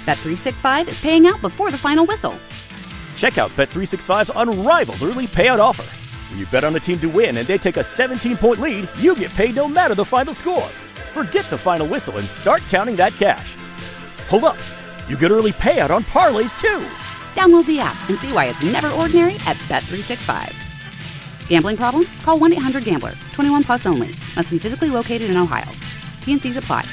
Bet365 is paying out before the final whistle. Check out Bet365's unrivaled early payout offer. When you bet on a team to win and they take a 17-point lead, you get paid no matter the final score. Forget the final whistle and start counting that cash. Hold up. You get early payout on parlays, too. Download the app and see why it's never ordinary at Bet365. Gambling problem? Call 1-800-GAMBLER. 21 plus only. Must be physically located in Ohio. T&Cs apply.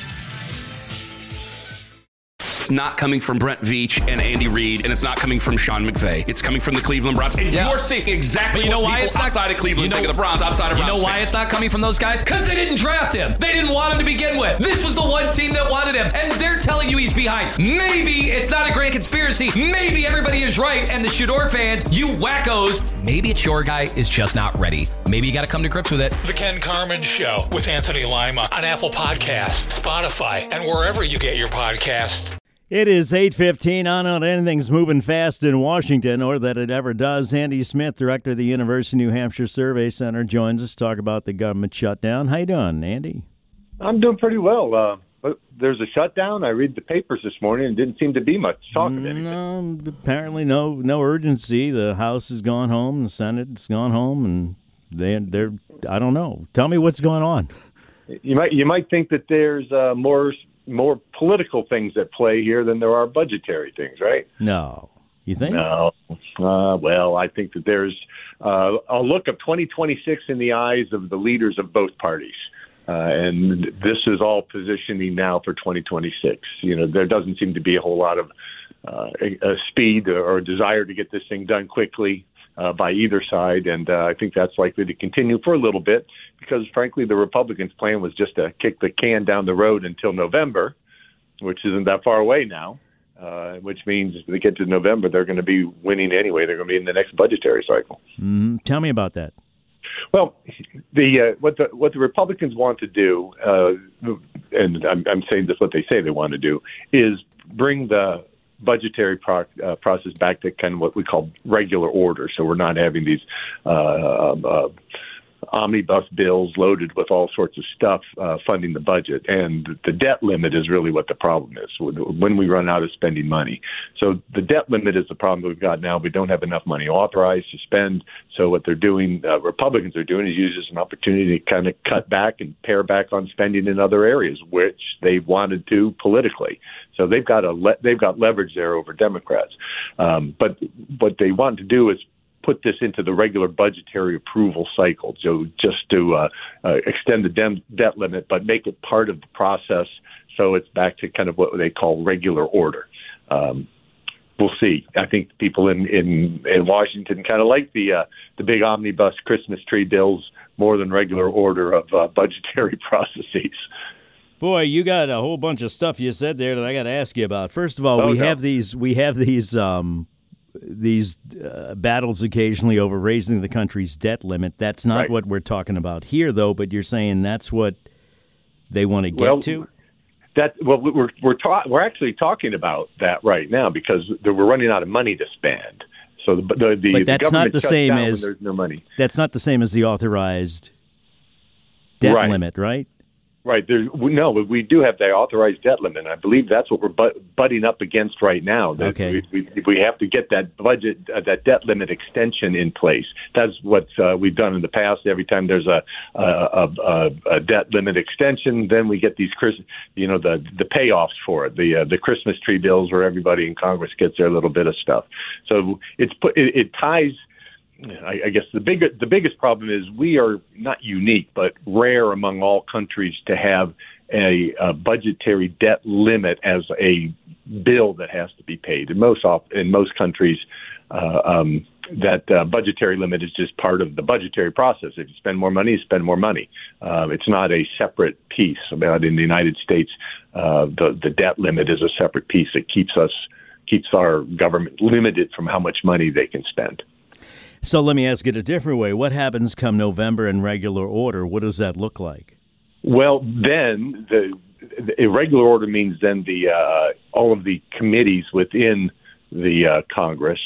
It's not coming from Brent Veach and Andy Reid, and it's not coming from Sean McVay. It's coming from the Cleveland Browns. And you're seeing exactly what people outside of Cleveland think of the Browns, outside of Browns. You know why it's not coming from those guys? Because they didn't draft him. They didn't want him to begin with. This was the one team that wanted him, and they're telling you he's behind. Maybe it's not a grand conspiracy. Maybe everybody is right, and the Shador fans, you wackos, maybe it's your guy is just not ready. Maybe you got to come to grips with it. The Ken Carman Show with Anthony Lima on Apple Podcasts, Spotify, and wherever you get your podcasts. It is 8:15. I know anything's moving fast in Washington, or that it ever does. Andy Smith, director of the University of New Hampshire Survey Center, joins us to talk about the government shutdown. How you doing, Andy? I'm doing pretty well. But there's a shutdown. I read the papers this morning, and didn't seem to be much talk of anything. No, apparently no urgency. The House has gone home, the Senate's gone home, and they're I don't know. Tell me what's going on. You might think that there's more political things at play here than there are budgetary things, right? No. You think? No. Well, I think that there's a look of 2026 in the eyes of the leaders of both parties. And this is all positioning now for 2026. You know, there doesn't seem to be a whole lot of speed or desire to get this thing done quickly by either side. And I think that's likely to continue for a little bit because, frankly, the Republicans' plan was just to kick the can down the road until November, which isn't that far away now, which means if they get to November, they're going to be winning anyway. They're going to be in the next budgetary cycle. Tell me about that. Well, what the Republicans want to do, and I'm saying this what they say they want to do, is bring the budgetary process back to kind of what we call regular order. So we're not having these omnibus bills loaded with all sorts of stuff funding the budget. And the debt limit is really what the problem is when we run out of spending money. So the debt limit is the problem we've got now. We don't have enough money authorized to spend. So what they're doing, Republicans are doing, is use this as an opportunity to kind of cut back and pare back on spending in other areas, which they wanted to politically. So they've got leverage there over Democrats. But what they want to do is put this into the regular budgetary approval cycle, so just to extend the debt limit, but make it part of the process so it's back to kind of what they call regular order. We'll see. I think people in Washington kind of like the big omnibus Christmas tree bills more than regular order of budgetary processes. Boy, you got a whole bunch of stuff you said there that I got to ask you about. First of all, we have these battles occasionally over raising the country's debt limit. That's not what we're talking about here, though. But you're saying that's what they want to get to. We're actually talking about that right now because we're running out of money to spend. So but that's not the same as there's no money. That's not the same as the authorized debt limit, right? Right. We do have the authorized debt limit. And I believe that's what we're butting up against right now. Okay. We have to get that budget, that debt limit extension in place. That's what we've done in the past. Every time there's a debt limit extension, then we get these, the payoffs for it, the Christmas tree bills where everybody in Congress gets their little bit of stuff. So it ties. I guess the biggest problem is we are not unique, but rare among all countries to have a budgetary debt limit as a bill that has to be paid. In most countries, that budgetary limit is just part of the budgetary process. If you spend more money, you spend more money. It's not a separate piece. But in the United States, the debt limit is a separate piece that keeps our government limited from how much money they can spend. So let me ask it a different way. What happens come November in regular order? What does that look like? Well, then the irregular order means then all of the committees within the Congress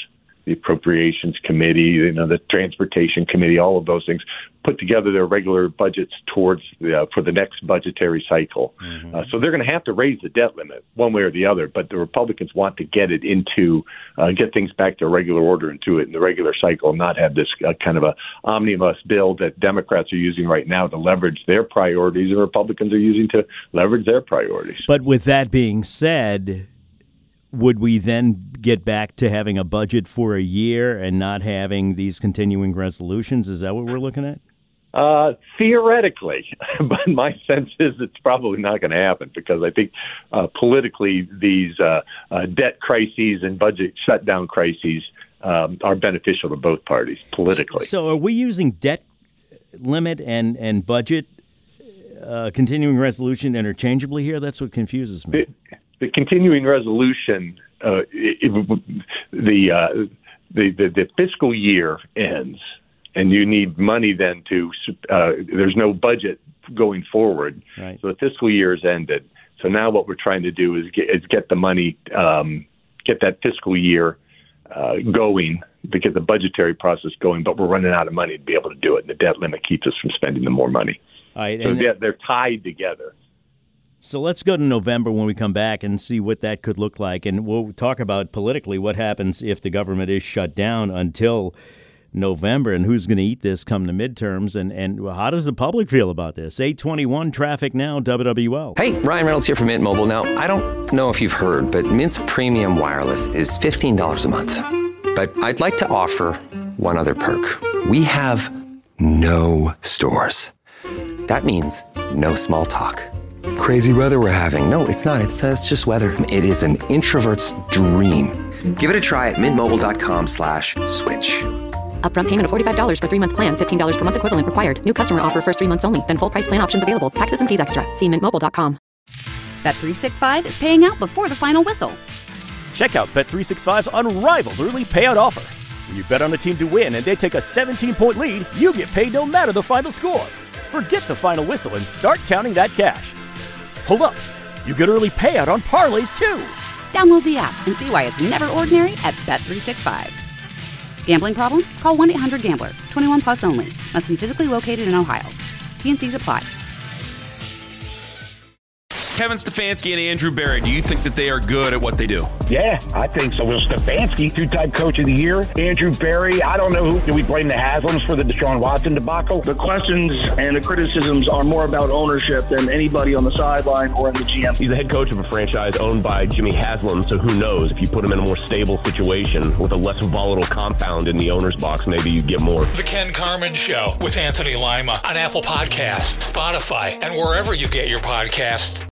the Appropriations Committee, the Transportation Committee, all of those things, put together their regular budgets towards for the next budgetary cycle. Mm-hmm. So they're going to have to raise the debt limit one way or the other, but the Republicans want to get it get things back to a regular order into it in the regular cycle, and not have this kind of a omnibus bill that Democrats are using right now to leverage their priorities and Republicans are using to leverage their priorities. But with that being said, would we then get back to having a budget for a year and not having these continuing resolutions? Is that what we're looking at? Theoretically, but my sense is it's probably not going to happen, because I think politically these debt crises and budget shutdown crises are beneficial to both parties politically. So are we using debt limit and budget continuing resolution interchangeably here? That's what confuses me. The continuing resolution, the fiscal year ends, and you need money then there's no budget going forward. Right. So the fiscal year is ended. So now what we're trying to do is get the money, get that fiscal year going, to get the budgetary process going, but we're running out of money to be able to do it, and the debt limit keeps us from spending the more money. All right, so they're tied together. So let's go to November when we come back and see what that could look like. And we'll talk about politically what happens if the government is shut down until November, and who's going to eat this come the midterms, and how does the public feel about this? 821 traffic now, WWL. Hey, Ryan Reynolds here from Mint Mobile. Now, I don't know if you've heard, but Mint's premium wireless is $15 a month. But I'd like to offer one other perk. We have no stores. That means no small talk. Crazy weather we're having. No, it's not. It's just weather. It is an introvert's dream. Give it a try at mintmobile.com/switch. Upfront payment of $45 for 3-month plan. $15 per month equivalent required. New customer offer first 3 months only. Then full price plan options available. Taxes and fees extra. See mintmobile.com. Bet365 is paying out before the final whistle. Check out Bet365's unrivaled early payout offer. When you bet on a team to win and they take a 17-point lead, you get paid no matter the final score. Forget the final whistle and start counting that cash. Hold up. You get early payout on parlays, too. Download the app and see why it's never ordinary at Bet365. Gambling problem? Call 1-800-GAMBLER. 21 plus only. Must be physically located in Ohio. T&Cs apply. Kevin Stefanski and Andrew Berry, do you think that they are good at what they do? Yeah, I think so. Well, Stefanski, two-time coach of the year. Andrew Berry, I don't know do we blame the Haslams for the Deshaun Watson debacle? The questions and the criticisms are more about ownership than anybody on the sideline or in the GM. He's the head coach of a franchise owned by Jimmy Haslam, so who knows? If you put him in a more stable situation with a less volatile compound in the owner's box, maybe you get more. The Ken Carman Show with Anthony Lima on Apple Podcasts, Spotify, and wherever you get your podcasts.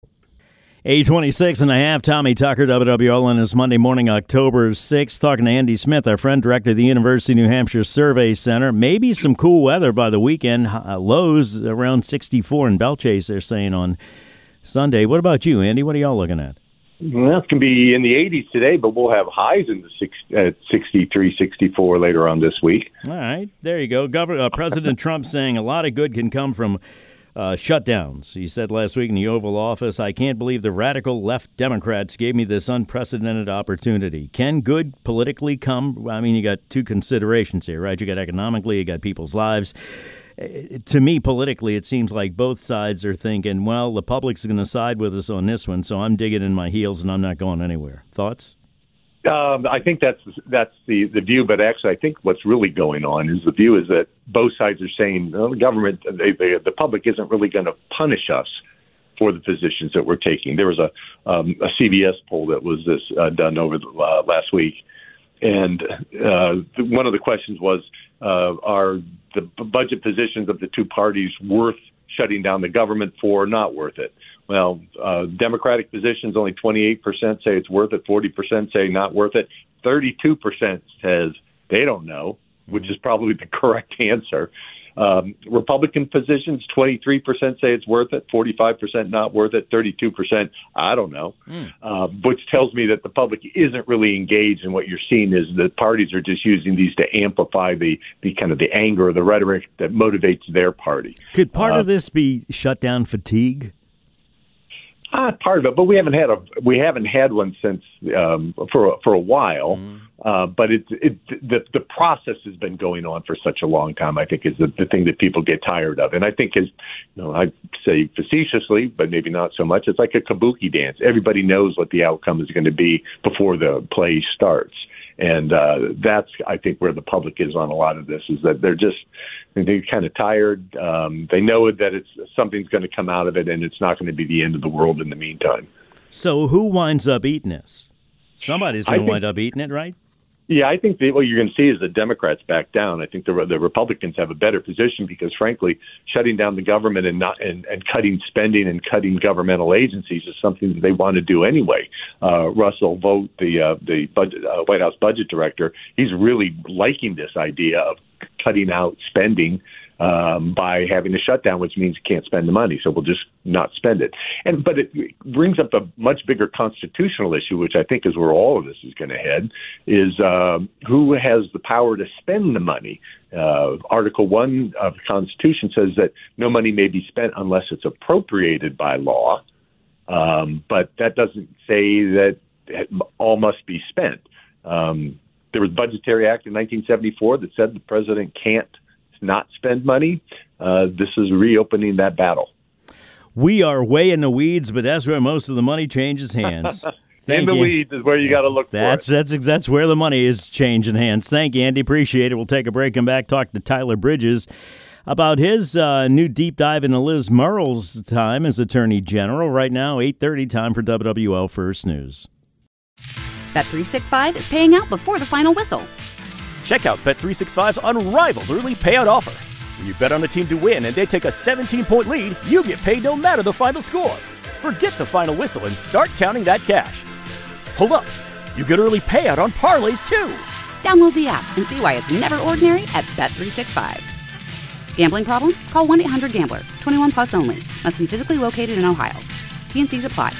8:26.5, Tommy Tucker, WWL, on this Monday morning, October 6th, talking to Andy Smith, our friend, director of the University of New Hampshire Survey Center. Maybe some cool weather by the weekend. Lows around 64 in Belchase, they're saying, on Sunday. What about you, Andy? What are y'all looking at? Well, it's going to be in the 80s today, but we'll have highs in the 63, 64 later on this week. All right, there you go. President Trump saying a lot of good can come from shutdowns. He said last week in the Oval Office, "I can't believe the radical left Democrats gave me this unprecedented opportunity." Can good politically come? I mean, you got two considerations here, right? You got economically, you got people's lives. To me, politically, it seems like both sides are thinking, well, the public's going to side with us on this one, so I'm digging in my heels and I'm not going anywhere. Thoughts? I think that's the view, but actually I think what's really going on is the view is that both sides are saying, well, the government, the public isn't really going to punish us for the positions that we're taking. There was a CBS poll that was done over the last week, and one of the questions was, are the budget positions of the two parties worth shutting down the government for, or not worth it? Well, Democratic positions, only 28% say it's worth it, 40% say not worth it, 32% says they don't know, which is probably the correct answer. Republican positions, 23% say it's worth it, 45% not worth it, 32% I don't know, which tells me that the public isn't really engaged, and what you're seeing is the parties are just using these to amplify the kind of the anger or the rhetoric that motivates their party. Could part of this be shutdown fatigue? Part of it, but we haven't had one since for a while. But the process has been going on for such a long time. I think is the thing that people get tired of, and I think I say facetiously, but maybe not so much. It's like a kabuki dance. Everybody knows what the outcome is going to be before the play starts. And that's, I think, where the public is on a lot of this, is that they're kind of tired. They know that something's going to come out of it, and it's not going to be the end of the world in the meantime. So who winds up eating this? Somebody's going to wind up eating it, right? Yeah, I think what you're going to see is the Democrats back down. I think the Republicans have a better position because, frankly, shutting down the government and cutting spending and cutting governmental agencies is something that they want to do anyway. Russell Vought, the White House budget director, he's really liking this idea of cutting out spending by having a shutdown, which means you can't spend the money, so we'll just not spend it. But it brings up a much bigger constitutional issue, which I think is where all of this is going to head, is who has the power to spend the money. Article 1 of the Constitution says that no money may be spent unless it's appropriated by law, but that doesn't say that all must be spent. There was a Budgetary Act in 1974 that said the president can't not spend money. This is reopening that battle. We are way in the weeds, but that's where most of the money changes hands. In the weeds is where you got to look for it. That's where the money is changing hands. Thank you, Andy. Appreciate it. We'll take a break and back talk to Tyler Bridges about his new deep dive into Liz Murrell's time as Attorney General. Right now, 8:30, time for WWL First News. Bet365 is paying out before the final whistle. Check out Bet365's unrivaled early payout offer. When you bet on a team to win and they take a 17-point lead, you get paid no matter the final score. Forget the final whistle and start counting that cash. Hold up. You get early payout on parlays, too. Download the app and see why it's never ordinary at Bet365. Gambling problem? Call 1-800-GAMBLER. 21 plus only. Must be physically located in Ohio. T&Cs apply.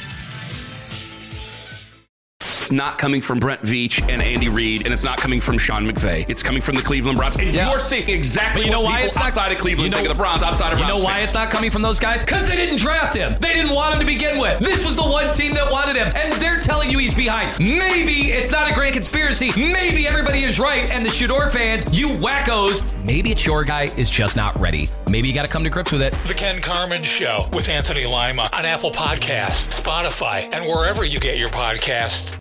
It's not coming from Brent Veach and Andy Reid, and it's not coming from Sean McVay. It's coming from the Cleveland Browns. And you're seeing exactly what people outside of Cleveland think of the Browns, outside of Browns. You know why it's not coming from those guys? Because they didn't draft him. They didn't want him to begin with. This was the one team that wanted him, and they're telling you he's behind. Maybe it's not a grand conspiracy. Maybe everybody is right, and the Shador fans, you wackos, maybe it's your guy is just not ready. Maybe you got to come to grips with it. The Ken Carman Show with Anthony Lima on Apple Podcasts, Spotify, and wherever you get your podcasts.